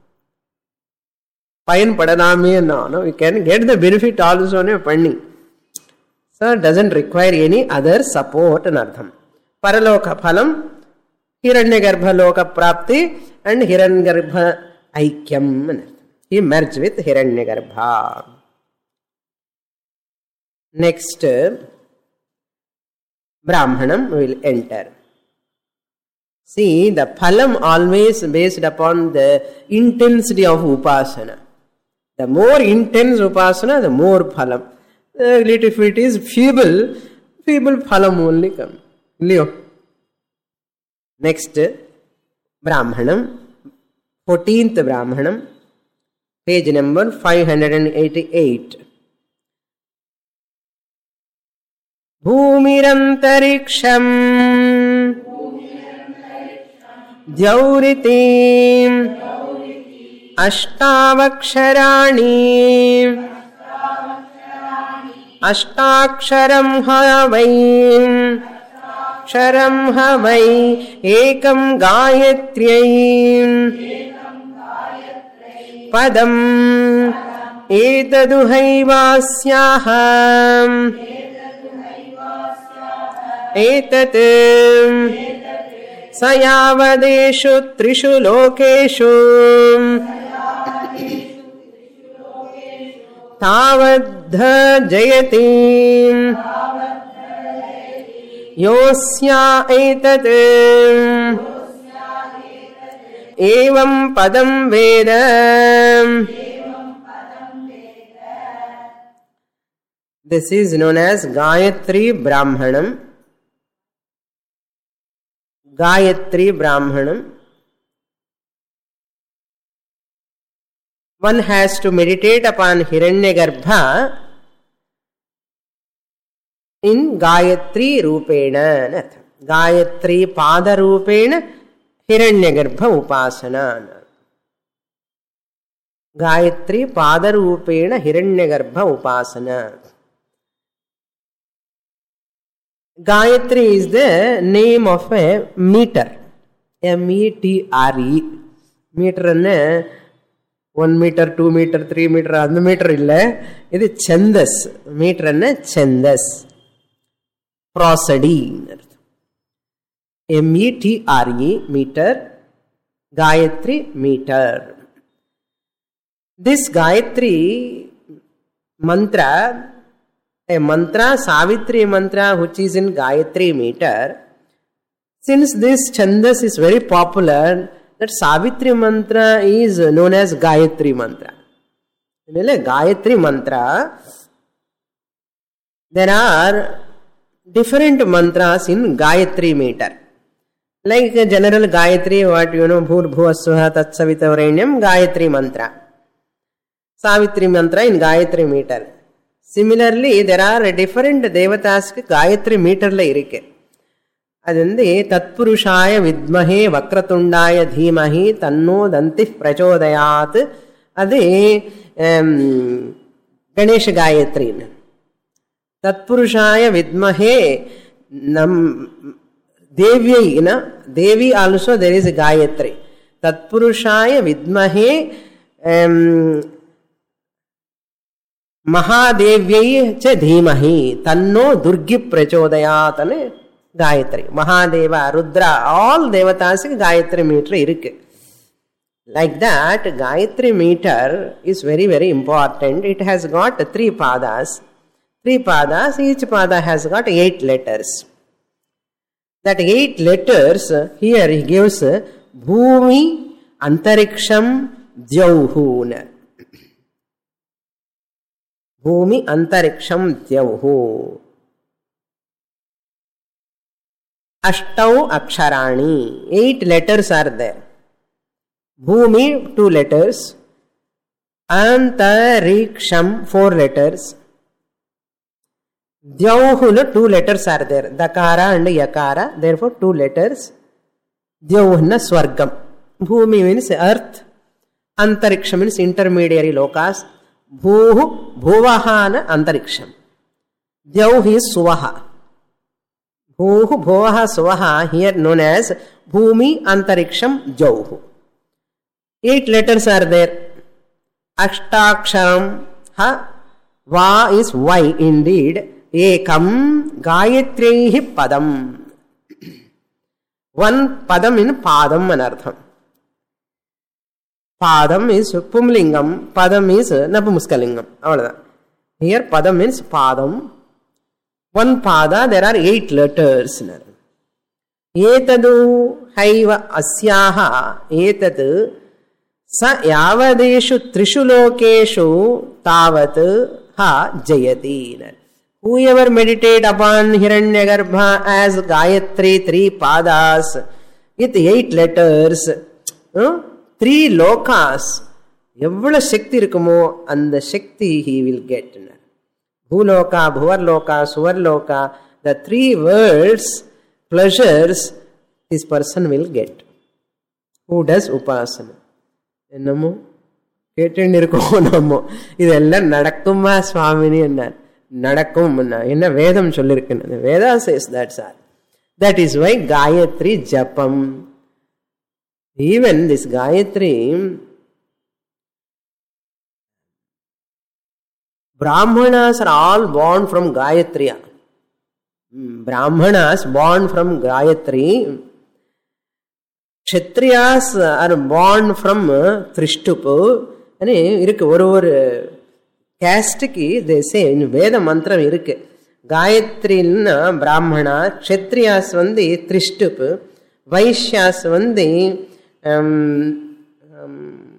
பயன்படலாமே. நானும் we can get the benefit also பண்ணி. So it doesn't require any other support in artham. Paraloka phalam, Hiranyagarbha loka prapti and Hiranyagarbha aikyam. He merged with Hiranyagarbha. Next, Brahmanam will enter. See, the phalam always based upon the intensity of upasana. The more intense upasana, the more phalam. Uh, if it is feeble, feeble phalam only come. Leo. Next, Brahmanam, fourteenth Brahmanam, page number five hundred eighty-eight. Bhumirantariksam Dyauritim Ashtavaksharani Ashtaksharam Havai Ksharam Havai Ekam Gayatriyai Padam Etaduhaivasyaha Etat Sayavadeshu Trishu Lokeshu Tavadha Jayati Yosya Etat Evam Padam Veda. This is known as Gayatri Brahmanam. Gayatri Brahmanam. One has to meditate upon Hiranyagarbha in Gayatri Rupena. Gayatri Pada Rupena Hiranyagarbha Upasana. Gayatri Pada Rupena Hiranyagarbha Upasana. Gayatri is the name of a meter. M E T R E. Meter anna one meter, two meter, three meter, and meter illa. This is Chandas. Meter anna Chandas. Prosody. M E T R E. Meter. Gayatri meter. This Gayatri mantra, a mantra, Savitri mantra, which is in Gayatri meter. Since this Chandas is very popular, that Savitri mantra is known as Gayatri mantra. In Gayatri mantra, there are different mantras in Gayatri meter. Like a general Gayatri, what you know, Bhur Bhuvasvaha Tatsavitavarenyam, Gayatri mantra. Savitri mantra in Gayatri meter. Similarly, there are different devatas Gayatri meter la irike. Adinde Tatpurushaya Vidmahe Vakratundaya Dhimahi Tanno Dantih Prachodayat. Ade um, Ganesh Gayatri. Tatpurushaya Vidmahe Nam Devi, Devi also there is a Gayatri. Tatpurushaya Vidmahe um, Mahadevyai cha dhimahi tanno durgi prachodayatane Gayatri. Mahadeva, Rudra, all devatas Gayatri meter irukku. Like that, Gayatri meter is very, very important. It has got three padas. Three padas, each pada has got eight letters. That eight letters, here he gives பூமி அந்தரிக்ஷம் தியௌஹூன. பூமி அந்தரிக்ஷம் தியௌஹு. அஷ்டௌ அக்ஷராணி, eight letters are there. Bhumi, two letters. Antariksham, four letters. Dyauhuna, two letters are there. Dakara and Yakara, therefore two letters. Dyauhuna, Swargam. Bhumi means earth. Antariksham means intermediary lokas. Bhuhu, Bhuvahana, Antariksham. Dyauhi is Suvaha. Bhuhu, Bhuvaha, Suvaha, here known as Bhumi, Antariksham, Jauhu. Eight letters are there. Ashtaksharam, ha, va is Y indeed. Ekam, Gayatrehi Padam. One Padam in Padam anartham. Padam is Pumlingam, Padam is Napumuskalingam. Here Padam means Padam. One Pada, there are eight letters. Etadu haiva asyaha etadu sa yavadeshu trishu lokeshu tavat ha jayati. Whoever meditate upon Hiranyagarbha as Gayatri, three padas with eight letters, uh, three lokas, evvala shakti irkumo and the shakti he will get. Bhuloka, Bhuvarloka, Suvarloka, the three worlds, pleasures, this person will get. Who does upasana? Ennamo? Kettendirukko nammo. Idella nadakkumma Swamini ennar. Nadakkum enna. Enna Vedam sollirukku. Veda says that's all. That is why Gayatri Japam. Even this Gayatri, Brahmanas are all born from Gayatri. Brahmanas born from Gayatri. Kshatriyas are born from Trishtupu. And irukku oru oru caste ki they say in Veda mantra irukku. Gayatri na Brahmana, Kshatriyas vandi Trishtupu, Vaishyas vandi um, um,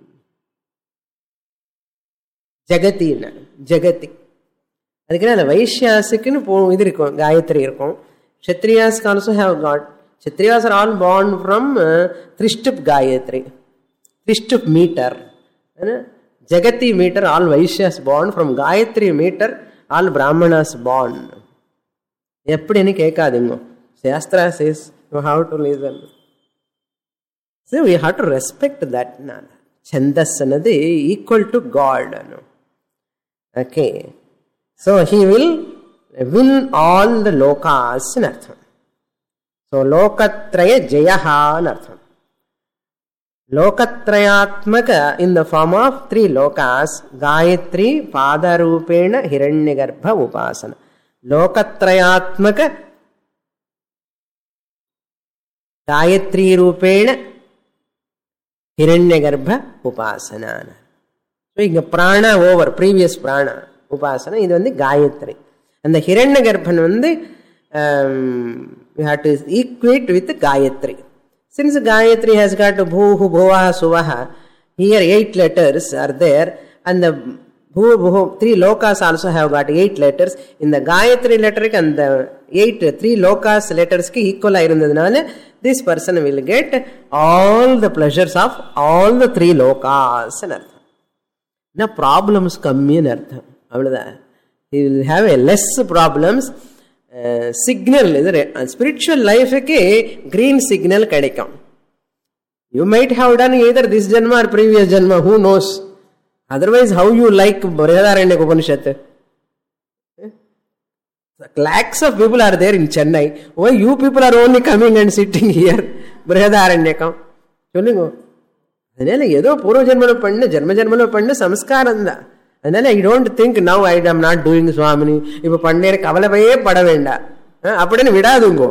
Jagati na. Jagati. அதுக்குன்னு அந்த வைஷ்யாசுக்குன்னு போ இது இருக்கும், காயத்ரி இருக்கும். Kshatriyas also have got. Kshatriyas are all born from uh, Trishtup Gayatri. Trishtup meter. Jagati meter, all Vaishyas born from Gayatri meter, all Brahmanas born. எப்படின்னு கேட்காதீங்க. Shastra says you have to listen. So we have to respect that. Chandas anadu equal to God. Okay. So he will win all the lokas in artham. So lokatraya jayaha in artham. Lokatrayatmaka in the form of three lokas, Gayatri padarupena hiranyagarbha upasana. Lokatrayatmaka Gayatri rupena hiranyagarbha upasana. So இங்க பிராணா over, previous பிராணா உபாசனா, இது வந்து காயத்ரி. அந்த ஹிரண்யகர்ப்பன் வந்து we have to equate with Gayatri. Since Gayatri has got Bhuhu, Bhuvaha, Suvaha, here eight letters are there, and the Bhu, Bhu, three lokas also have got eight letters. In the Gayatri letter and the eight, three lokas letters ki equal irundadnala, this person will get all the pleasures of all the three lokas. Now problems come in artham. He will have a less problems. Uh, signal, spiritual life ke green signal kadikam. You might have done either this janma or previous janma, who knows? Otherwise, how you like Brihadaranyaka Upanishad? Lakhs of people are there in Chennai. Why you people are only coming and sitting here? Brihadaranyaka. Chollingo. Adala edo purva janmalo panna, janma janmalo panna samskaranda. அதனால I don't think now I am not doing சுவாமினி, இப்போ பண்ணேன் கவலையே பட வேண்டாம் அப்படின்னு விடாதுங்கோ.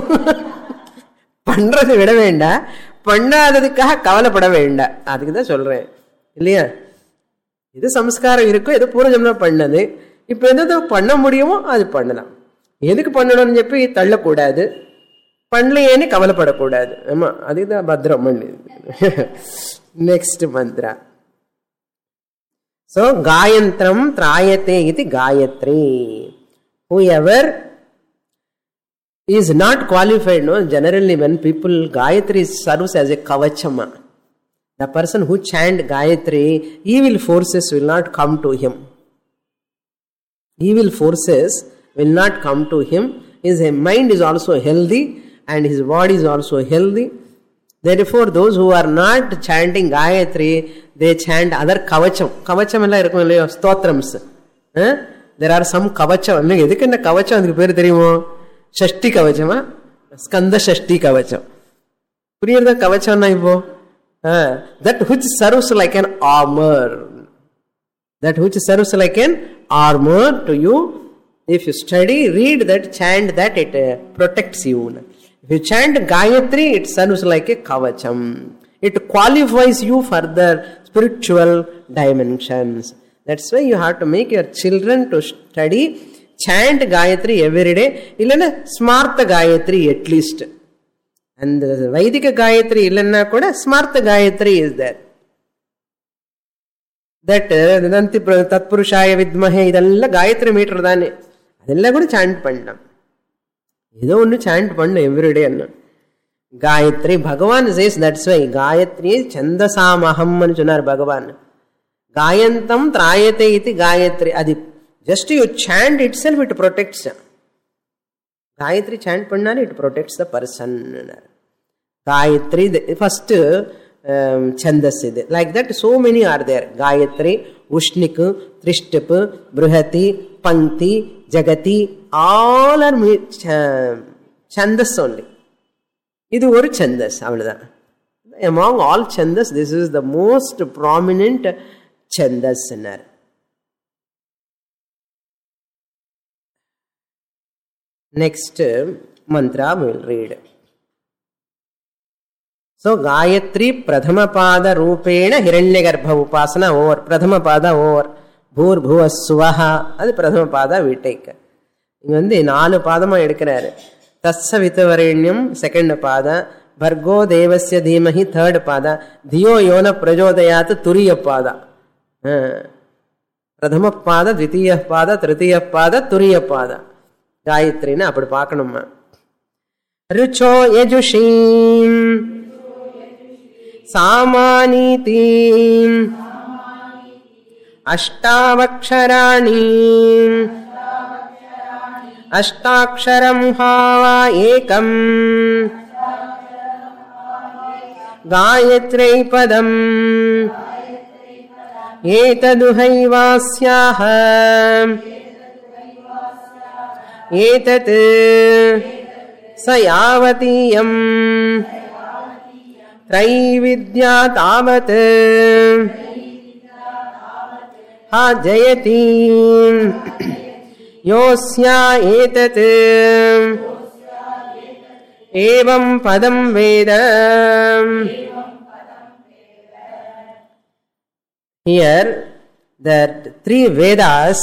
பண்றது விட வேண்டாம், பண்ணாததுக்காக கவலைப்பட வேண்டாம். அதுக்கு தான் சொல்றேன் இல்லையா. எது சம்ஸ்காரம் இருக்கோ, எது பூர்வஜன்மம் பண்ணது, இப்போ எது பண்ண முடியுமோ அது பண்ணலாம். எதுக்கு பண்ணணும்னு చెప్పి தள்ளக்கூடாது. పండ్లు అని కవలపడకూడదు అమ్మా, అది భద్రం అండి. నెక్స్ట్ మంత్ర. సో గాయంత్రం త్రాయతే ఇది Gayatri. Whoever is not qualified, no, generally when people Gayatri serves as a కవచమ. The person who chant Gayatri, evil forces will not come to him. Evil forces will not come to him. His mind is also healthy and his body is also healthy. Therefore, those who are not chanting Gayatri, they chant other kavacham. Kavacham ella irukum illaya, stotrams. Eh? There are some kavacham. Annaga edukenda kavacham adukku peru theriyumo? Shashti kavachama, skanda shashti kavacham. Puriyada kavacham na ivo. Eh? That which serves like an armor. That which serves like an armor to you. If you study, read that, chant that, it uh, protects you. If you chant Gayatri, it serves like a kavacham. It qualifies you for the spiritual dimensions. That's why you have to make your children to study, chant Gayatri every day. Illana Smartha Gayatri at least. And the Vaidika Gayatri illana kuda Smartha Gayatri is there. That ನಂತಿ ತತ್ಪುರುಷಾಯ ವಿದ್ಮಹೆ ಇದೆಲ್ಲ Gayatri metre ತಾನೆ, ಅದೆಲ್ಲ ಕೂಡ chant ಪಂಡ. ஏதோ ஒன்று சாண்ட் பண்ணு எவ்ரிடே அண்ணு Gayatri. Bhagavan says that's why Gayatri சந்தசாமஹம் అని சொன்னார் பகவான். గాయంతం త్రాయతే ఇది గాయత్రి. అది just you chant itself, it protects. Gayatri chant பண்ணாலே ఇట్ ప్రొటెక్ట్స్ ద పర్సన్ అన్నారు. గాయత్రి ఫస్ట్ ఛందస్ ఇది. Like that so many are there. Gayatri, ఉష్ణిక్, త్రిష్టప్, బృహతి, పంక్తి, జగతి, ఆల్ ఆర్ ఛందస్ ఓన్లీ. இது ஒரு சந்தஸ், அவ்வளவுதான். among all chandas this is the most prominent chandas. Next mantra we will read. So Gayatri Prathama Pada Rupena Hiranyagarbha Upasana over. Prathama Pada over. Bhur Bhuva Suvaha. That's Prathama Pada we take. Ingandi Nalu Padama Edikararu. Tassavitavarenyam second Pada. Bhargo Devasya Dhimahi third Pada. Dhiyo Yona Prajodayat Turiya Pada. Prathama Pada, Dvitiya Pada, Tritiya Pada, Turiya Pada. Gayatri na apadu paakanumma. Rucho Yajushim Samaniti Ashtavaksharani Ashtaksharam Hava Ekam Gayatri Padam Etaduhaivasyaha Etat Sayavatiyam Traividya Tavat Ha Jayati Yosya Etat Evam Padam Veda. Here the three Vedas,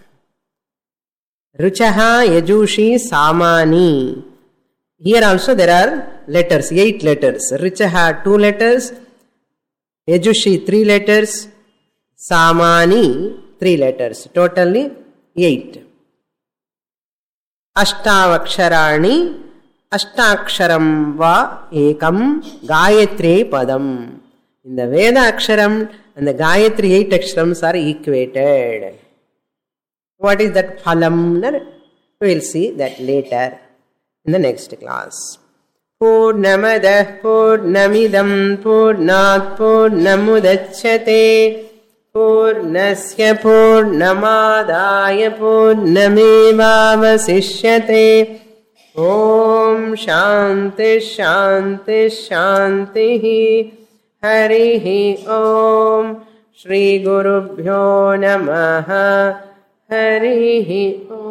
Ruchaha, Yajushi, Samani. Here also there are letters, eight letters. Ruchaha two letters, Yajushi three letters, Samani three letters. Totally eight. Ashtavaksharani, Ashtaksharam va ekam Gayatri Padam. In the Veda Aksharam and the Gayatri eight Aksharams are equated. What is that phalam? We will see that later in the next class. Purnamadah Purnamidam Purnat Purnamudachyate Purnasya Purnamadaya Purnamevavasishyate. Om Shanti Shanti Shanti Harihi Om Shri Gurubhyo Namaha Harihi Om.